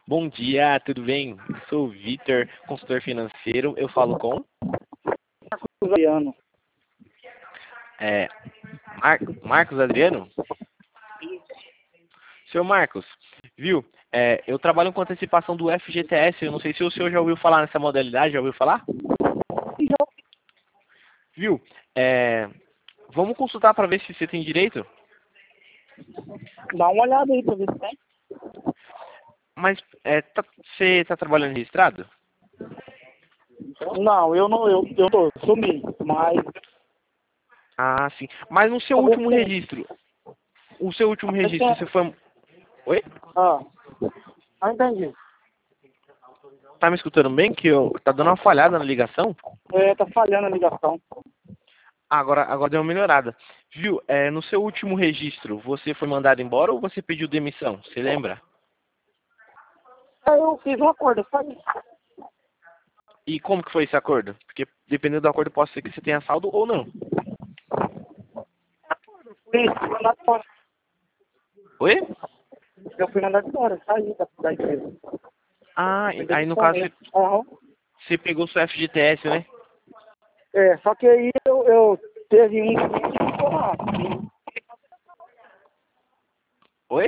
Bom dia, tudo bem? Eu sou o Vitor, consultor financeiro. Eu falo com Adriano. é, Marcos Adriano? Senhor Marcos, viu? Eu trabalho com antecipação do FGTS. Eu não sei se o senhor já ouviu falar nessa modalidade. Já ouviu falar? Viu? Vamos consultar para ver se você tem direito? Dá uma olhada aí pra ver se tem. Mas você está trabalhando registrado? Não, eu não, sumi, mas Ah, sim. Mas no seu pra ver se último tem. registro, o seu último registro, Tem. você foi... Oi? Entendi. Tá me escutando bem? Tá dando uma falhada na ligação? Tá falhando a ligação. Agora deu uma melhorada. Viu? No seu último registro, você foi mandado embora ou você pediu demissão? Você lembra? Eu fiz um acordo, sabe? E como que foi esse acordo? Porque dependendo do acordo, pode ser que você tenha saldo ou não. Fui mandado embora. Oi? Eu fui mandado embora, saí da empresa. Ah, Foi aí no demissão caso mesmo. Aham. você pegou seu FGTS, né? Só que aí eu teve um que ficou lá. Oi?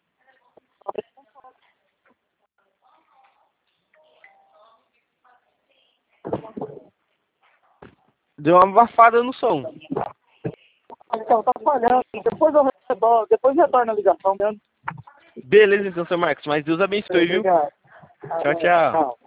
Deu uma abafada no som. Então, tá falhando. Depois retorna a ligação mesmo. Beleza, então, seu Marcos. Mas Deus abençoe, viu? Obrigado. Tchau, tchau. Tchau.